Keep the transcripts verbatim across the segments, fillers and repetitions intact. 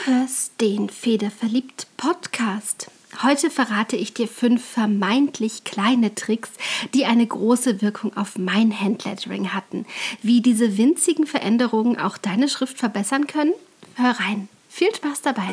hörst den Federverliebt Podcast. Heute verrate ich dir fünf vermeintlich kleine Tricks, die eine große Wirkung auf mein Handlettering hatten. Wie diese winzigen Veränderungen auch deine Schrift verbessern können? Hör rein. Viel Spaß dabei!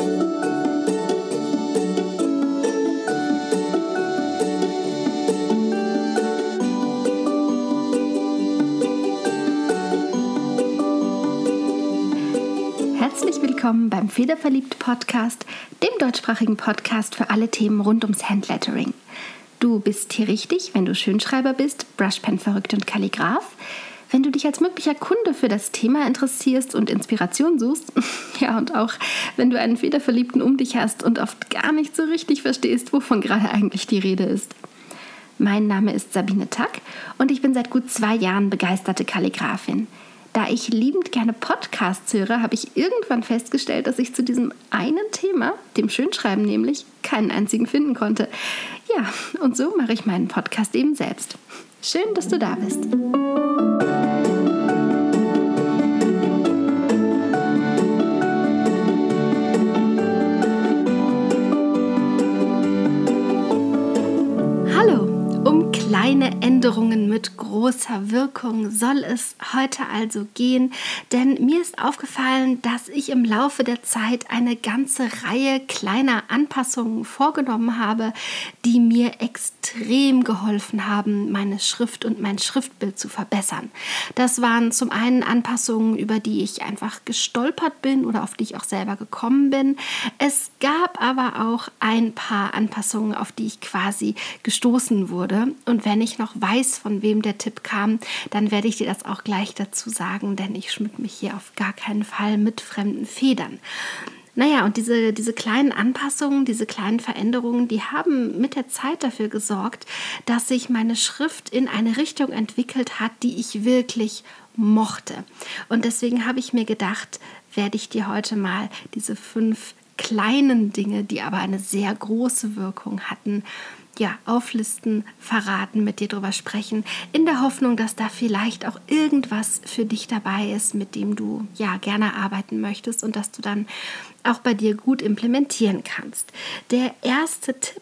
Herzlich willkommen beim Federverliebt Podcast, dem deutschsprachigen Podcast für alle Themen rund ums Handlettering. Du bist hier richtig, wenn du Schönschreiber bist, Brushpen verrückt und Kalligraph. Wenn du dich als möglicher Kunde für das Thema interessierst und Inspiration suchst, ja und auch wenn du einen Federverliebten um dich hast und oft gar nicht so richtig verstehst, wovon gerade eigentlich die Rede ist. Mein Name ist Sabine Tack und ich bin seit gut zwei Jahren begeisterte Kalligraphin. Da ich liebend gerne Podcasts höre, habe ich irgendwann festgestellt, dass ich zu diesem einen Thema, dem Schönschreiben nämlich, keinen einzigen finden konnte. Ja, und so mache ich meinen Podcast eben selbst. Schön, dass du da bist. Kleine Änderungen mit großer Wirkung soll es heute also gehen, denn mir ist aufgefallen, dass ich im Laufe der Zeit eine ganze Reihe kleiner Anpassungen vorgenommen habe, die mir extrem geholfen haben, meine Schrift und mein Schriftbild zu verbessern. Das waren zum einen Anpassungen, über die ich einfach gestolpert bin oder auf die ich auch selber gekommen bin. Es gab aber auch ein paar Anpassungen, auf die ich quasi gestoßen wurde. Und wenn ich noch weiß, von wem der Tipp kam, dann werde ich dir das auch gleich dazu sagen, denn ich schmücke mich hier auf gar keinen Fall mit fremden Federn. Naja, und diese, diese kleinen Anpassungen, diese kleinen Veränderungen, die haben mit der Zeit dafür gesorgt, dass sich meine Schrift in eine Richtung entwickelt hat, die ich wirklich mochte. Und deswegen habe ich mir gedacht, werde ich dir heute mal diese fünf kleinen Dinge, die aber eine sehr große Wirkung hatten, ja, auflisten, verraten, mit dir drüber sprechen, in der Hoffnung, dass da vielleicht auch irgendwas für dich dabei ist, mit dem du ja gerne arbeiten möchtest und dass du dann auch bei dir gut implementieren kannst. Der erste Tipp,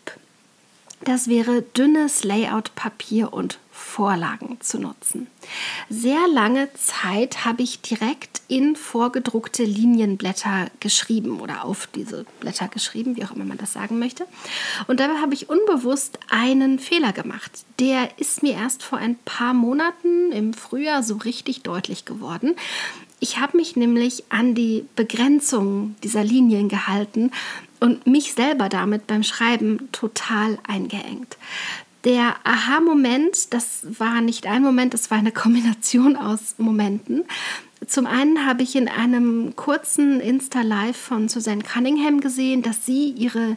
das wäre dünnes Layout-Papier und Vorlagen zu nutzen. Sehr lange Zeit habe ich direkt in vorgedruckte Linienblätter geschrieben oder auf diese Blätter geschrieben, wie auch immer man das sagen möchte. Und dabei habe ich unbewusst einen Fehler gemacht. Der ist mir erst vor ein paar Monaten im Frühjahr so richtig deutlich geworden. Ich habe mich nämlich an die Begrenzung dieser Linien gehalten und mich selber damit beim Schreiben total eingeengt. Der Aha-Moment, das war nicht ein Moment, das war eine Kombination aus Momenten. Zum einen habe ich in einem kurzen Insta-Live von Suzanne Cunningham gesehen, dass sie ihre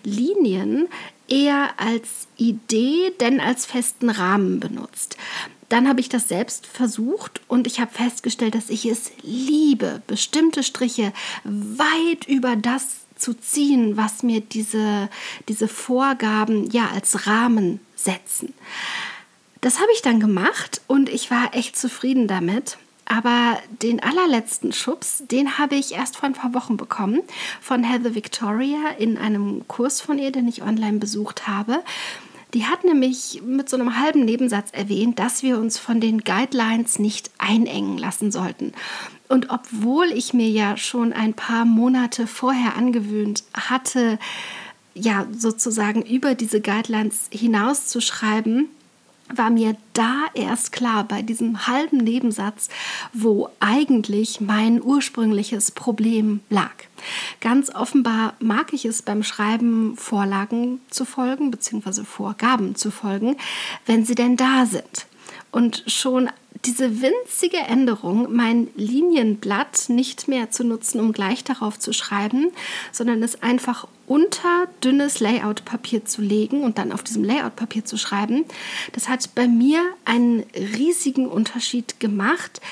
Linien eher als Idee, denn als festen Rahmen benutzt. Dann habe ich das selbst versucht und ich habe festgestellt, dass ich es liebe, bestimmte Striche weit über das zu ziehen, was mir diese, diese Vorgaben ja als Rahmen setzen. Das habe ich dann gemacht und ich war echt zufrieden damit. Aber den allerletzten Schubs, den habe ich erst vor ein paar Wochen bekommen von Heather Victoria in einem Kurs von ihr, den ich online besucht habe. Die hat nämlich mit so einem halben Nebensatz erwähnt, dass wir uns von den Guidelines nicht einengen lassen sollten. Und obwohl ich mir ja schon ein paar Monate vorher angewöhnt hatte, ja sozusagen über diese Guidelines hinauszuschreiben, war mir da erst klar bei diesem halben Nebensatz, wo eigentlich mein ursprüngliches Problem lag. Ganz offenbar mag ich es beim Schreiben, Vorlagen zu folgen, beziehungsweise Vorgaben zu folgen, wenn sie denn da sind. Und schon diese winzige Änderung, mein Linienblatt nicht mehr zu nutzen, um gleich darauf zu schreiben, sondern es einfach unter dünnes Layout-Papier zu legen und dann auf diesem Layout-Papier zu schreiben, das hat bei mir einen riesigen Unterschied gemacht,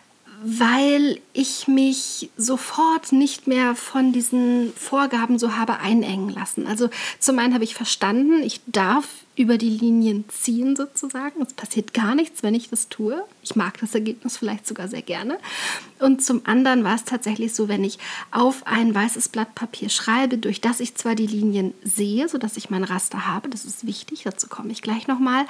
weil ich mich sofort nicht mehr von diesen Vorgaben so habe einengen lassen. Also zum einen habe ich verstanden, ich darf über die Linien ziehen sozusagen. Es passiert gar nichts, wenn ich das tue. Ich mag das Ergebnis vielleicht sogar sehr gerne. Und zum anderen war es tatsächlich so, wenn ich auf ein weißes Blatt Papier schreibe, durch das ich zwar die Linien sehe, sodass ich mein Raster habe, das ist wichtig, dazu komme ich gleich nochmal,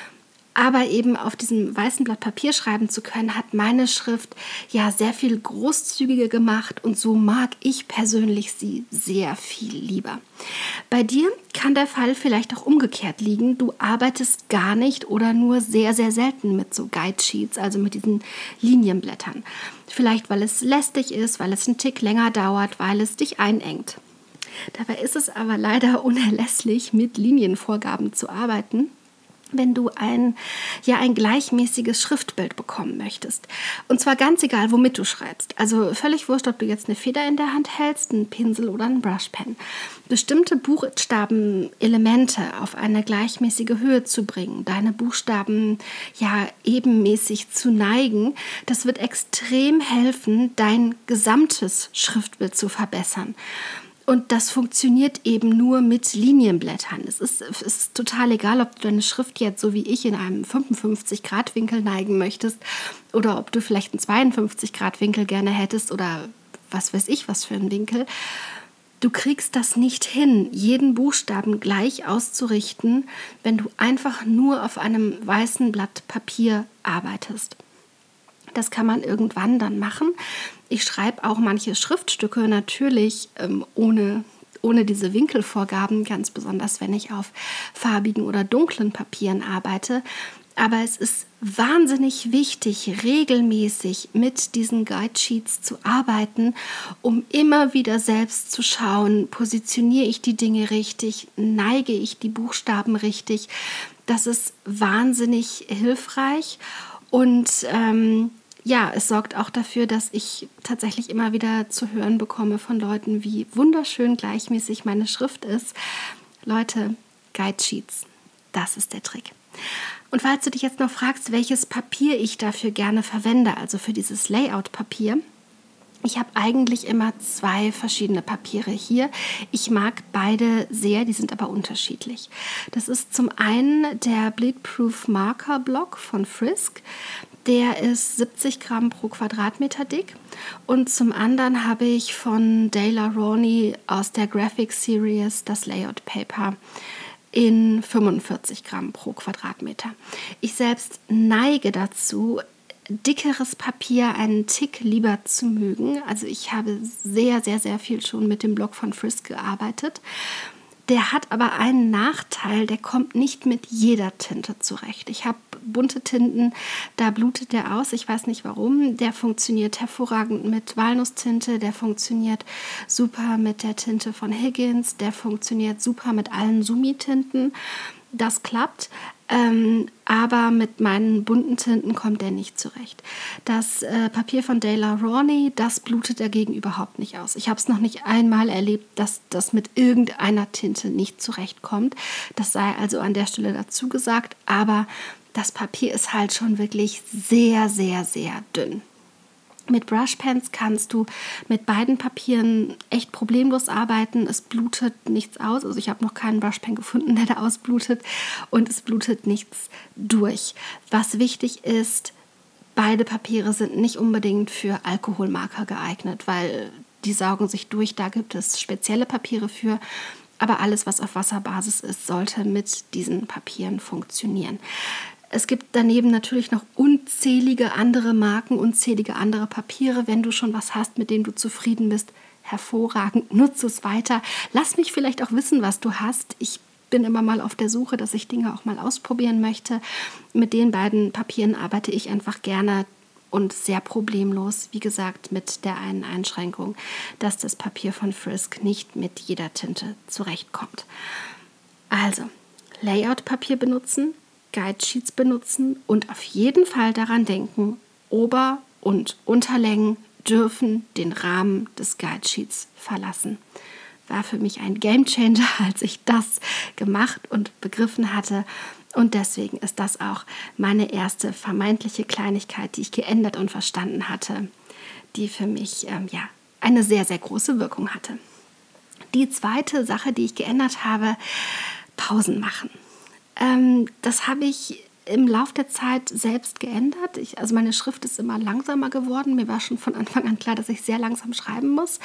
aber eben auf diesem weißen Blatt Papier schreiben zu können, hat meine Schrift ja sehr viel großzügiger gemacht und so mag ich persönlich sie sehr viel lieber. Bei dir kann der Fall vielleicht auch umgekehrt liegen. Du arbeitest gar nicht oder nur sehr, sehr selten mit so Guide Sheets, also mit diesen Linienblättern. Vielleicht, weil es lästig ist, weil es einen Tick länger dauert, weil es dich einengt. Dabei ist es aber leider unerlässlich, mit Linienvorgaben zu arbeiten, wenn du ein, ja, ein gleichmäßiges Schriftbild bekommen möchtest. Und zwar ganz egal, womit du schreibst. Also völlig wurscht, ob du jetzt eine Feder in der Hand hältst, einen Pinsel oder einen Brushpen. Bestimmte Buchstabenelemente auf eine gleichmäßige Höhe zu bringen, deine Buchstaben ja ebenmäßig zu neigen, das wird extrem helfen, dein gesamtes Schriftbild zu verbessern. Und das funktioniert eben nur mit Linienblättern. Es ist, es ist total egal, ob du deine Schrift jetzt so wie ich in einem fünfundfünfzig Grad Winkel neigen möchtest oder ob du vielleicht einen zweiundfünfzig Grad Winkel gerne hättest oder was weiß ich, was für einen Winkel. Du kriegst das nicht hin, jeden Buchstaben gleich auszurichten, wenn du einfach nur auf einem weißen Blatt Papier arbeitest. Das kann man irgendwann dann machen. Ich schreibe auch manche Schriftstücke natürlich ähm, ohne, ohne diese Winkelvorgaben, ganz besonders wenn ich auf farbigen oder dunklen Papieren arbeite. Aber es ist wahnsinnig wichtig, regelmäßig mit diesen Guide Sheets zu arbeiten, um immer wieder selbst zu schauen, positioniere ich die Dinge richtig, neige ich die Buchstaben richtig. Das ist wahnsinnig hilfreich und ähm, ja, es sorgt auch dafür, dass ich tatsächlich immer wieder zu hören bekomme von Leuten, wie wunderschön gleichmäßig meine Schrift ist. Leute, Guide Sheets, das ist der Trick. Und falls du dich jetzt noch fragst, welches Papier ich dafür gerne verwende, also für dieses Layout-Papier, ich habe eigentlich immer zwei verschiedene Papiere hier. Ich mag beide sehr, die sind aber unterschiedlich. Das ist zum einen der Bleedproof Marker Block von Frisk. Der ist siebzig Gramm pro Quadratmeter dick. Und zum anderen habe ich von Daler-Rowney aus der Graphic Series das Layout Paper in fünfundvierzig Gramm pro Quadratmeter. Ich selbst neige dazu, dickeres Papier einen Tick lieber zu mögen. Also ich habe sehr, sehr, sehr viel schon mit dem Block von Frisk gearbeitet. Der hat aber einen Nachteil, der kommt nicht mit jeder Tinte zurecht. Ich habe bunte Tinten, da blutet der aus, ich weiß nicht warum. Der funktioniert hervorragend mit Walnusstinte, der funktioniert super mit der Tinte von Higgins, der funktioniert super mit allen Sumi-Tinten. Das klappt, ähm, aber mit meinen bunten Tinten kommt der nicht zurecht. Das äh, Papier von Daler-Rowney, das blutet dagegen überhaupt nicht aus. Ich habe es noch nicht einmal erlebt, dass das mit irgendeiner Tinte nicht zurechtkommt. Das sei also an der Stelle dazu gesagt, aber das Papier ist halt schon wirklich sehr, sehr, sehr dünn. Mit Brushpens kannst du mit beiden Papieren echt problemlos arbeiten. Es blutet nichts aus. Also ich habe noch keinen Brushpen gefunden, der da ausblutet. Und es blutet nichts durch. Was wichtig ist, beide Papiere sind nicht unbedingt für Alkoholmarker geeignet, weil die saugen sich durch. Da gibt es spezielle Papiere für. Aber alles, was auf Wasserbasis ist, sollte mit diesen Papieren funktionieren. Es gibt daneben natürlich noch unzählige andere Marken, unzählige andere Papiere. Wenn du schon was hast, mit dem du zufrieden bist, hervorragend, nutze es weiter. Lass mich vielleicht auch wissen, was du hast. Ich bin immer mal auf der Suche, dass ich Dinge auch mal ausprobieren möchte. Mit den beiden Papieren arbeite ich einfach gerne und sehr problemlos. Wie gesagt, mit der einen Einschränkung, dass das Papier von Frisk nicht mit jeder Tinte zurechtkommt. Also, Layout-Papier benutzen, Guide Sheets benutzen und auf jeden Fall daran denken, Ober- und Unterlängen dürfen den Rahmen des Guide Sheets verlassen. War für mich ein Gamechanger, als ich das gemacht und begriffen hatte. Und deswegen ist das auch meine erste vermeintliche Kleinigkeit, die ich geändert und verstanden hatte, die für mich ähm, ja, eine sehr, sehr große Wirkung hatte. Die zweite Sache, die ich geändert habe, Pausen machen. Ähm, das habe ich im Lauf der Zeit selbst geändert. Ich, also meine Schrift ist immer langsamer geworden. Mir war schon von Anfang an klar, dass ich sehr langsam schreiben muss.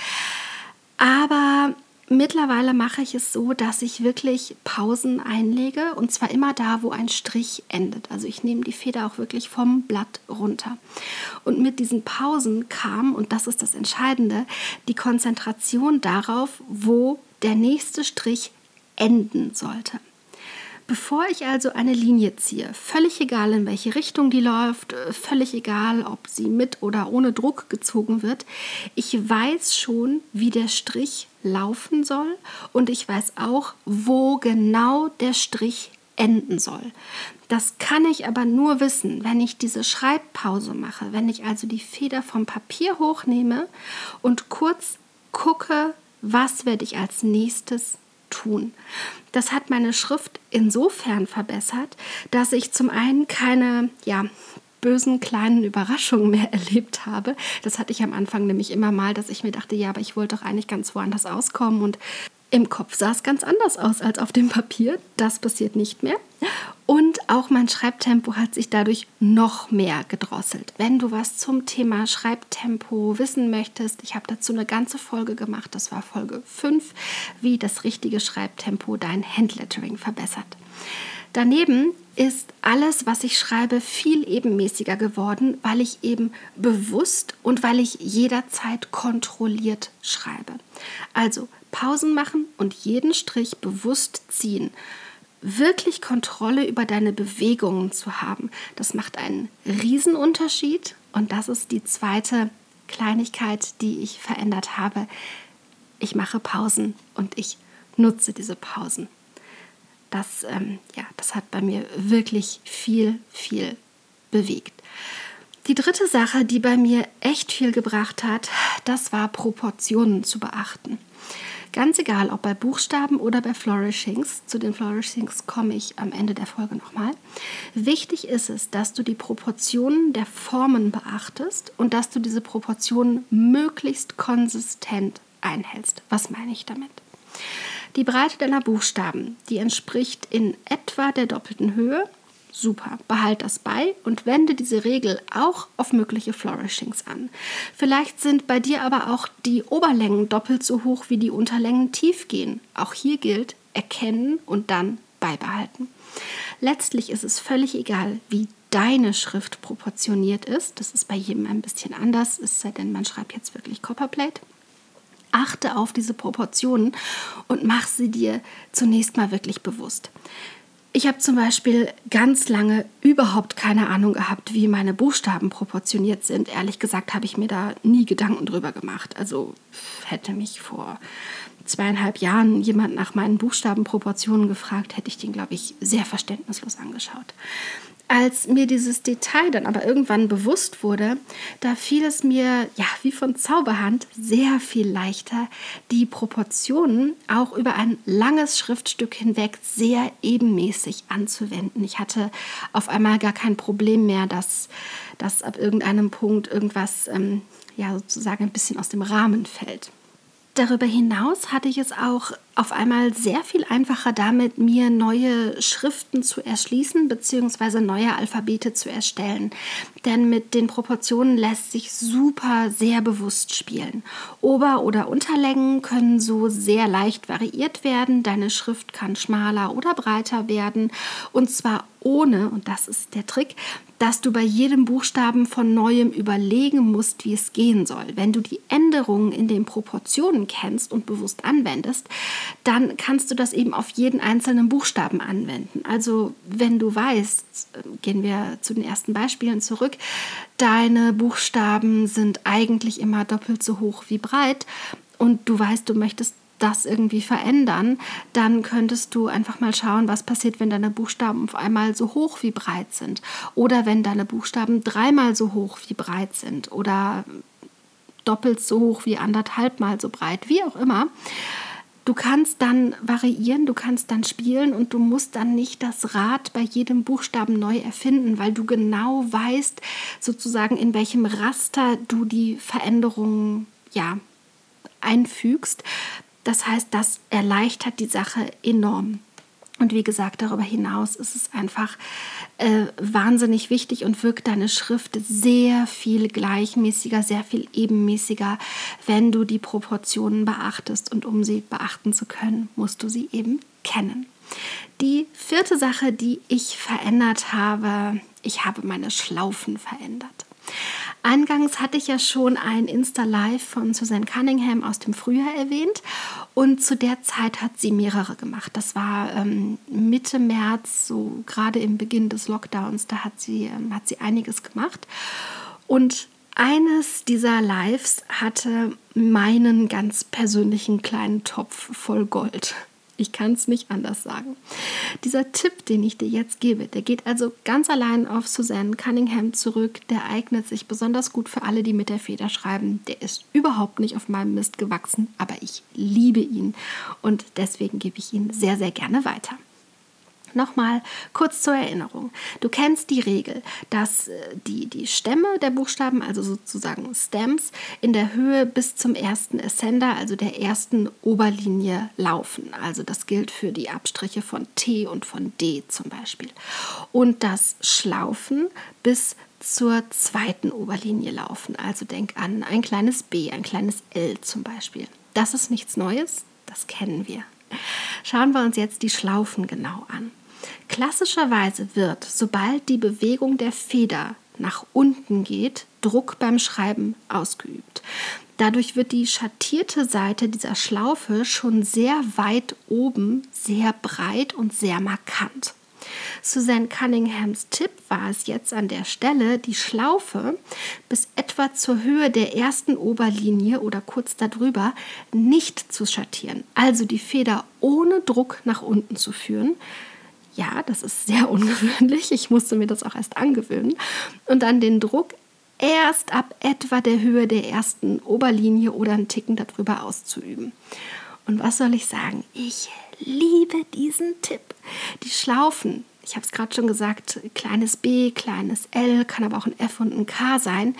Aber mittlerweile mache ich es so, dass ich wirklich Pausen einlege und zwar immer da, wo ein Strich endet. Also ich nehme die Feder auch wirklich vom Blatt runter. Und mit diesen Pausen kam, und das ist das Entscheidende, die Konzentration darauf, wo der nächste Strich enden sollte. Bevor ich also eine Linie ziehe, völlig egal in welche Richtung die läuft, völlig egal, ob sie mit oder ohne Druck gezogen wird, ich weiß schon, wie der Strich laufen soll und ich weiß auch, wo genau der Strich enden soll. Das kann ich aber nur wissen, wenn ich diese Schreibpause mache, wenn ich also die Feder vom Papier hochnehme und kurz gucke, was werde ich als nächstes tun. Das hat meine Schrift insofern verbessert, dass ich zum einen keine, ja, bösen kleinen Überraschungen mehr erlebt habe. Das hatte ich am Anfang nämlich immer mal, dass ich mir dachte, ja, aber ich wollte doch eigentlich ganz woanders auskommen und im Kopf sah es ganz anders aus als auf dem Papier. Das passiert nicht mehr. Und auch mein Schreibtempo hat sich dadurch noch mehr gedrosselt. Wenn du was zum Thema Schreibtempo wissen möchtest, ich habe dazu eine ganze Folge gemacht, das war Folge fünf, wie das richtige Schreibtempo dein Handlettering verbessert. Daneben ist alles, was ich schreibe, viel ebenmäßiger geworden, weil ich eben bewusst und weil ich jederzeit kontrolliert schreibe. Also Pausen machen und jeden Strich bewusst ziehen. Wirklich Kontrolle über deine Bewegungen zu haben, das macht einen Riesenunterschied. Und das ist die zweite Kleinigkeit, die ich verändert habe. Ich mache Pausen und ich nutze diese Pausen. Das, ähm, ja, das hat bei mir wirklich viel, viel bewegt. Die dritte Sache, die bei mir echt viel gebracht hat, das war Proportionen zu beachten. Ganz egal, ob bei Buchstaben oder bei Flourishings, zu den Flourishings komme ich am Ende der Folge nochmal. Wichtig ist es, dass du die Proportionen der Formen beachtest und dass du diese Proportionen möglichst konsistent einhältst. Was meine ich damit? Die Breite deiner Buchstaben, die entspricht in etwa der doppelten Höhe. Super, behalt das bei und wende diese Regel auch auf mögliche Flourishings an. Vielleicht sind bei dir aber auch die Oberlängen doppelt so hoch wie die Unterlängen tief gehen. Auch hier gilt, erkennen und dann beibehalten. Letztlich ist es völlig egal, wie deine Schrift proportioniert ist. Das ist bei jedem ein bisschen anders, es sei denn, man schreibt jetzt wirklich Copperplate. Achte auf diese Proportionen und mach sie dir zunächst mal wirklich bewusst. Ich habe zum Beispiel ganz lange überhaupt keine Ahnung gehabt, wie meine Buchstaben proportioniert sind. Ehrlich gesagt habe ich mir da nie Gedanken drüber gemacht. Also hätte mich vor zweieinhalb Jahren jemand nach meinen Buchstabenproportionen gefragt, hätte ich den, glaube ich, sehr verständnislos angeschaut. Als mir dieses Detail dann aber irgendwann bewusst wurde, da fiel es mir ja wie von Zauberhand sehr viel leichter, die Proportionen auch über ein langes Schriftstück hinweg sehr ebenmäßig anzuwenden. Ich hatte auf einmal gar kein Problem mehr, dass, dass ab irgendeinem Punkt irgendwas ähm, ja, sozusagen ein bisschen aus dem Rahmen fällt. Darüber hinaus hatte ich es auch auf einmal sehr viel einfacher damit, mir neue Schriften zu erschließen bzw. neue Alphabete zu erstellen. Denn mit den Proportionen lässt sich super sehr bewusst spielen. Ober- oder Unterlängen können so sehr leicht variiert werden. Deine Schrift kann schmaler oder breiter werden. Und zwar ohne, und das ist der Trick, dass du bei jedem Buchstaben von Neuem überlegen musst, wie es gehen soll. Wenn du die Änderungen in den Proportionen kennst und bewusst anwendest, dann kannst du das eben auf jeden einzelnen Buchstaben anwenden. Also wenn du weißt, gehen wir zu den ersten Beispielen zurück, deine Buchstaben sind eigentlich immer doppelt so hoch wie breit und du weißt, du möchtest das irgendwie verändern, dann könntest du einfach mal schauen, was passiert, wenn deine Buchstaben auf einmal so hoch wie breit sind oder wenn deine Buchstaben dreimal so hoch wie breit sind oder doppelt so hoch wie anderthalbmal so breit, wie auch immer. Du kannst dann variieren, du kannst dann spielen und du musst dann nicht das Rad bei jedem Buchstaben neu erfinden, weil du genau weißt, sozusagen in welchem Raster du die Veränderungen ja, einfügst. Das heißt, das erleichtert die Sache enorm. Und wie gesagt, darüber hinaus ist es einfach äh, wahnsinnig wichtig und wirkt deine Schrift sehr viel gleichmäßiger, sehr viel ebenmäßiger, wenn du die Proportionen beachtest. Und um sie beachten zu können, musst du sie eben kennen. Die vierte Sache, die ich verändert habe, ich habe meine Schlaufen verändert. Eingangs hatte ich ja schon ein Insta-Live von Suzanne Cunningham aus dem Frühjahr erwähnt und zu der Zeit hat sie mehrere gemacht. Das war ähm, Mitte März, so gerade im Beginn des Lockdowns, da hat sie, ähm, hat sie einiges gemacht. Und eines dieser Lives hatte meinen ganz persönlichen kleinen Topf voll Gold. Ich kann es nicht anders sagen. Dieser Tipp, den ich dir jetzt gebe, der geht also ganz allein auf Suzanne Cunningham zurück. Der eignet sich besonders gut für alle, die mit der Feder schreiben. Der ist überhaupt nicht auf meinem Mist gewachsen, aber ich liebe ihn und deswegen gebe ich ihn sehr, sehr gerne weiter. Nochmal kurz zur Erinnerung. Du kennst die Regel, dass die, die Stämme der Buchstaben, also sozusagen Stems, in der Höhe bis zum ersten Ascender, also der ersten Oberlinie, laufen. Also das gilt für die Abstriche von T und von D zum Beispiel. Und das Schlaufen bis zur zweiten Oberlinie laufen. Also denk an ein kleines B, ein kleines L zum Beispiel. Das ist nichts Neues, das kennen wir. Schauen wir uns jetzt die Schlaufen genau an. Klassischerweise wird, sobald die Bewegung der Feder nach unten geht, Druck beim Schreiben ausgeübt. Dadurch wird die schattierte Seite dieser Schlaufe schon sehr weit oben, sehr breit und sehr markant. Suzanne Cunninghams Tipp war es jetzt an der Stelle, die Schlaufe bis etwa zur Höhe der ersten Oberlinie oder kurz darüber nicht zu schattieren, also die Feder ohne Druck nach unten zu führen. Ja, das ist sehr ungewöhnlich, ich musste mir das auch erst angewöhnen. Und dann den Druck erst ab etwa der Höhe der ersten Oberlinie oder einen Ticken darüber auszuüben. Und was soll ich sagen? Ich liebe diesen Tipp. Die Schlaufen, ich habe es gerade schon gesagt, kleines B, kleines L, kann aber auch ein F und ein K sein,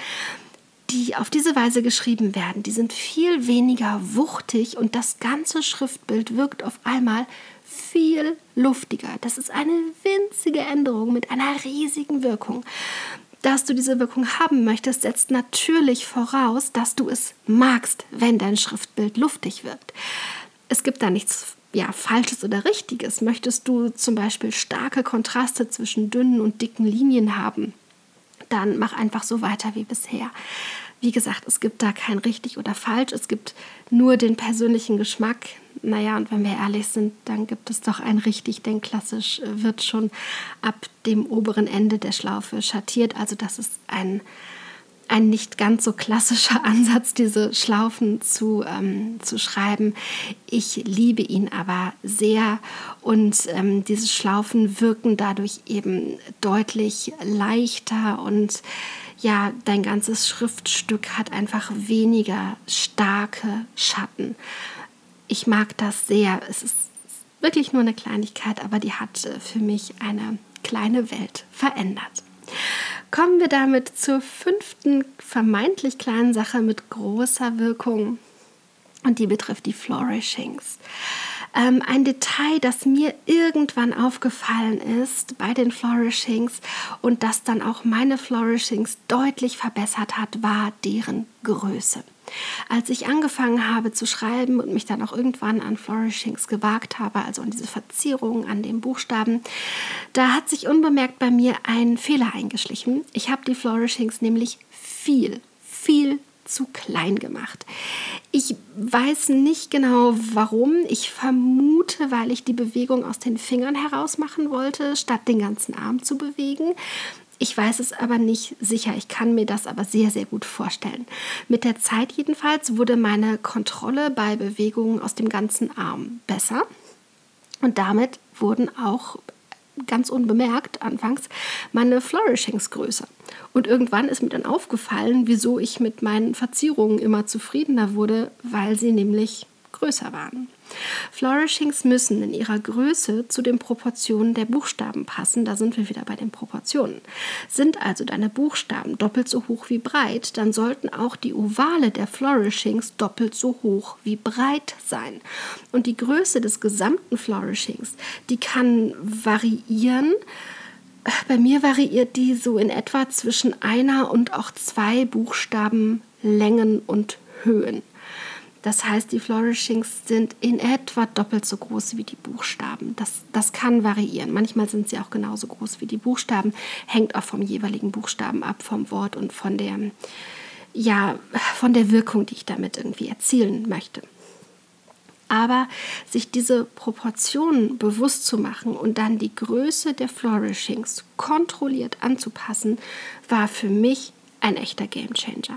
die auf diese Weise geschrieben werden, die sind viel weniger wuchtig und das ganze Schriftbild wirkt auf einmal viel luftiger. Das ist eine winzige Änderung mit einer riesigen Wirkung. Dass du diese Wirkung haben möchtest, setzt natürlich voraus, dass du es magst, wenn dein Schriftbild luftig wirkt. Es gibt da nichts ja, Falsches oder Richtiges. Möchtest du zum Beispiel starke Kontraste zwischen dünnen und dicken Linien haben, dann mach einfach so weiter wie bisher. Wie gesagt, es gibt da kein richtig oder falsch, es gibt nur den persönlichen Geschmack. Naja, und wenn wir ehrlich sind, dann gibt es doch ein richtig, denn klassisch wird schon ab dem oberen Ende der Schlaufe schattiert. Also das ist ein, ein nicht ganz so klassischer Ansatz, diese Schlaufen zu, ähm, zu schreiben. Ich liebe ihn aber sehr und ähm, diese Schlaufen wirken dadurch eben deutlich leichter und ja, dein ganzes Schriftstück hat einfach weniger starke Schatten. Ich mag das sehr. Es ist wirklich nur eine Kleinigkeit, aber die hat für mich eine kleine Welt verändert. Kommen wir damit zur fünften vermeintlich kleinen Sache mit großer Wirkung und die betrifft die Flourishings. Ähm, ein Detail, das mir irgendwann aufgefallen ist bei den Flourishings und das dann auch meine Flourishings deutlich verbessert hat, war deren Größe. Als ich angefangen habe zu schreiben und mich dann auch irgendwann an Flourishings gewagt habe, also an diese Verzierungen an den Buchstaben, da hat sich unbemerkt bei mir ein Fehler eingeschlichen. Ich habe die Flourishings nämlich viel, viel zu klein gemacht. Ich weiß nicht genau warum. Ich vermute, weil ich die Bewegung aus den Fingern heraus machen wollte, statt den ganzen Arm zu bewegen. Ich weiß es aber nicht sicher. Ich kann mir das aber sehr, sehr gut vorstellen. Mit der Zeit jedenfalls wurde meine Kontrolle bei Bewegungen aus dem ganzen Arm besser. Und damit wurden auch ganz unbemerkt anfangs meine Flourishings größer. Und irgendwann ist mir dann aufgefallen, wieso ich mit meinen Verzierungen immer zufriedener wurde, weil sie nämlich größer waren. Flourishings müssen in ihrer Größe zu den Proportionen der Buchstaben passen. Da sind wir wieder bei den Proportionen. Sind also deine Buchstaben doppelt so hoch wie breit, dann sollten auch die Ovale der Flourishings doppelt so hoch wie breit sein. Und die Größe des gesamten Flourishings, die kann variieren. Bei mir variiert die so in etwa zwischen einer und auch zwei Buchstaben Längen und Höhen. Das heißt, die Flourishings sind in etwa doppelt so groß wie die Buchstaben. Das, das kann variieren. Manchmal sind sie auch genauso groß wie die Buchstaben. Hängt auch vom jeweiligen Buchstaben ab, vom Wort und von der, ja, von der Wirkung, die ich damit irgendwie erzielen möchte. Aber sich diese Proportionen bewusst zu machen und dann die Größe der Flourishings kontrolliert anzupassen, war für mich ein echter Gamechanger.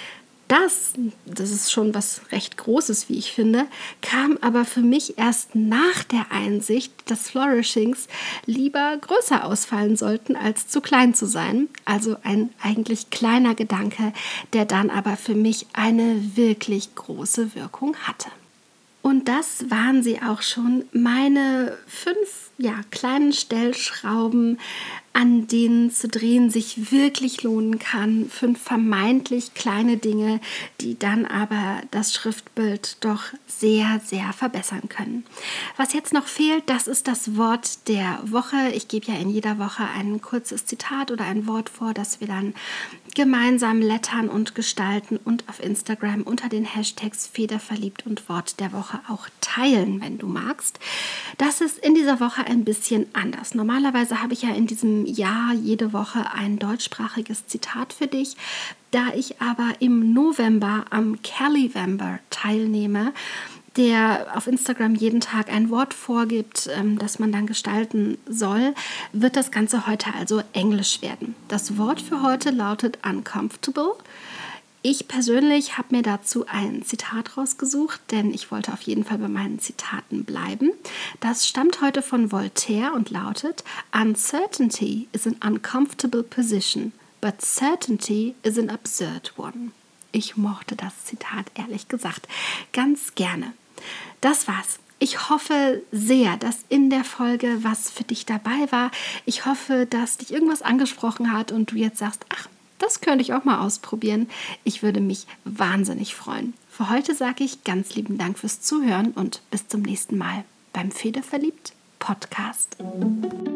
Das, das ist schon was recht Großes, wie ich finde, kam aber für mich erst nach der Einsicht, dass Flourishings lieber größer ausfallen sollten, als zu klein zu sein. Also ein eigentlich kleiner Gedanke, der dann aber für mich eine wirklich große Wirkung hatte. Und das waren sie auch schon, meine fünf ja, kleinen Stellschrauben, an denen zu drehen sich wirklich lohnen kann. Fünf vermeintlich kleine Dinge, die dann aber das Schriftbild doch sehr, sehr verbessern können. Was jetzt noch fehlt, das ist das Wort der Woche. Ich gebe ja in jeder Woche ein kurzes Zitat oder ein Wort vor, das wir dann gemeinsam lettern und gestalten und auf Instagram unter den Hashtags Federverliebt und Wort der Woche auch teilen, wenn du magst. Das ist in dieser Woche ein bisschen anders. Normalerweise habe ich ja in diesem Jahr jede Woche ein deutschsprachiges Zitat für dich. Da ich aber im November am Calivember teilnehme, der auf Instagram jeden Tag ein Wort vorgibt, das man dann gestalten soll, wird das Ganze heute also Englisch werden. Das Wort für heute lautet uncomfortable. Ich persönlich habe mir dazu ein Zitat rausgesucht, denn ich wollte auf jeden Fall bei meinen Zitaten bleiben. Das stammt heute von Voltaire und lautet: Uncertainty is an uncomfortable position, but certainty is an absurd one. Ich mochte das Zitat ehrlich gesagt ganz gerne. Das war's. Ich hoffe sehr, dass in der Folge was für dich dabei war. Ich hoffe, dass dich irgendwas angesprochen hat und du jetzt sagst, ach, das könnte ich auch mal ausprobieren. Ich würde mich wahnsinnig freuen. Für heute sage ich ganz lieben Dank fürs Zuhören und bis zum nächsten Mal beim Federverliebt Podcast.